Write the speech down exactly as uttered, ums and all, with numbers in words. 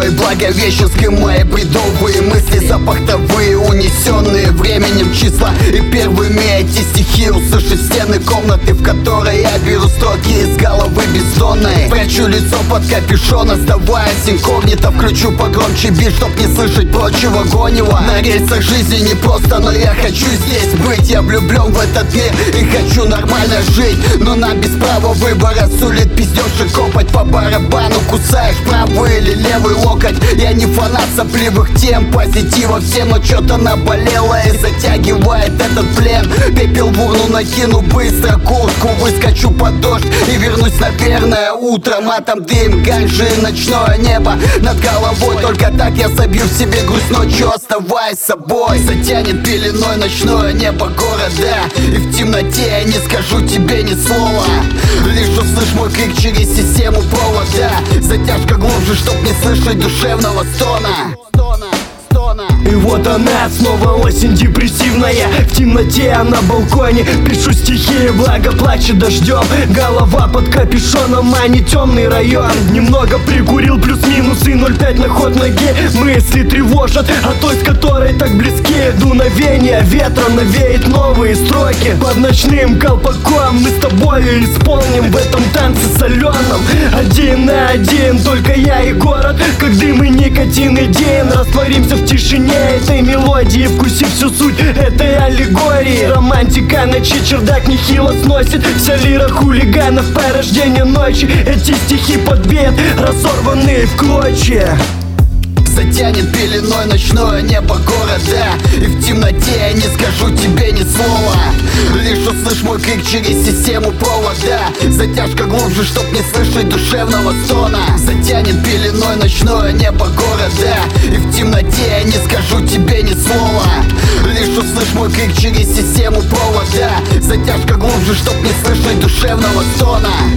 мной Благовещенским мои бредовые мысли запахтовые, унесенные временем числа. И первыми эти стихи услышат стены комнаты, в которой я беру строки из головы бездонной. Прячу лицо под капюшон, оставаясь инкогнито. Включу погромче бит, чтоб не слышать прочего гонева. На рельсах жизни не просто, но я хочу здесь быть. Я влюблен в этот мир и хочу нормально жить, но нам без права выбора сулит пиздеж и копоть. По барабану кусаешь правый или левый локоть. Я не фанат сопливых тем, позитива всем, но что-то наболело и затягивает этот плен. Пепел в урну накину быстро, куртку выскочу под дождь и вернусь, наверное, утром. А там дым, ганжи, ночное небо над головой. Только так я собью в себе грусть ночью, оставаясь собой. Затянет пеленой ночное небо города, и в темноте я не скажу тебе ни слова. Лишь услышь мой крик через систему провода. Затяжка глубже, чтоб не слышать душевного стона. И вот она, снова осень депрессивная. В темноте я на балконе пишу стихи, благо плачет дождем. Голова под капюшоном, а не темный район. Немного прикурил, плюс-минус и ноль пять на ход ноги. Мысли тревожат о той, с которой так близки. Дуновение ветра навеет новые строки. Под ночным колпаком мы с тобой исполним в этом танце соленом. Один на один, только я и город, как дым и никотин идеен. Растворимся в тишине этой мелодии, вкусив всю суть этой аллегории. Романтика ночи, чердак нехило сносит. Вся лира хулиганов, порождение ночи. Эти стихи подбит, разорванные в клочья. Затянет пеленой ночное небо города, и в темноте я не скажу тебе ни слова. Лишь услышь мой крик через систему провода. Затяжка глубже, чтоб не слышать душевного стона. Затянет пеленой ночное небо города, и в темноте я не скажу тебе ни слова. Лишь услышь мой крик через систему провода. Затяжка глубже, чтоб не слышать душевного стона.